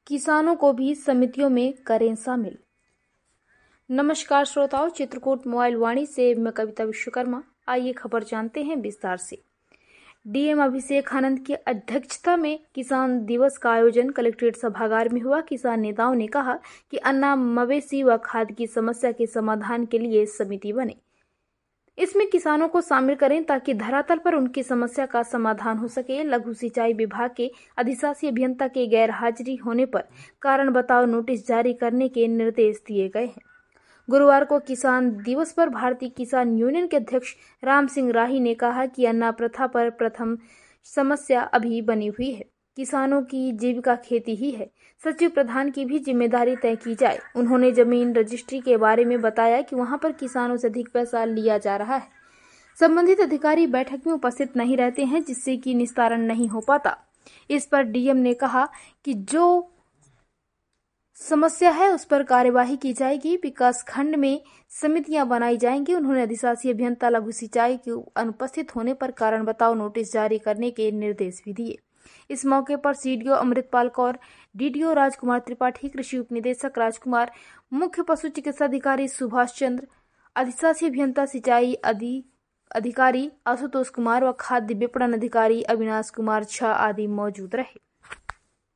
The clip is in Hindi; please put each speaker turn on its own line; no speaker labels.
किसानों को भी समितियों में करें शामिल। नमस्कार श्रोताओं, चित्रकूट मोबाइल वाणी से मैं कविता विश्वकर्मा। आइए खबर जानते हैं विस्तार से। डीएम अभिषेक आनंद की अध्यक्षता में किसान दिवस का आयोजन कलेक्ट्रेट सभागार में हुआ। किसान नेताओं ने कहा कि अन्न, मवेशी व खाद की समस्या के समाधान के लिए समिति बने, इसमें किसानों को शामिल करें ताकि धरातल पर उनकी समस्या का समाधान हो सके। लघु सिंचाई विभाग के अधिशासी अभियंता के गैर हाजिरी होने पर कारण बताओ नोटिस जारी करने के निर्देश दिए गए हैं। गुरुवार को किसान दिवस पर भारतीय किसान यूनियन के अध्यक्ष राम सिंह राही ने कहा कि अन्ना प्रथा पर प्रथम समस्या अभी बनी हुई है। किसानों की जीविका खेती ही है। सचिव प्रधान की भी जिम्मेदारी तय की जाए। उन्होंने जमीन रजिस्ट्री के बारे में बताया कि वहां पर किसानों से अधिक पैसा लिया जा रहा है। संबंधित अधिकारी बैठक में उपस्थित नहीं रहते हैं, जिससे कि निस्तारण नहीं हो पाता। इस पर डीएम ने कहा कि जो समस्या है उस पर कार्यवाही की जाएगी। विकास खंड में समितियां बनाई जाएंगी। उन्होंने अधिशासी अभियंता लघु सिंचाई के अनुपस्थित होने पर कारण बताओ नोटिस जारी करने के निर्देश भी दिए। इस मौके पर सीडीओ अमृतपाल कौर, डीडीओ राजकुमार त्रिपाठी, कृषि उपनिदेशक राजकुमार, मुख्य पशु चिकित्सा अधिकारी सुभाष चंद्र, अधिशासी अभियंता सिंचाई अधिकारी आशुतोष कुमार व खाद्य विपणन अधिकारी अविनाश कुमार झा आदि मौजूद रहे।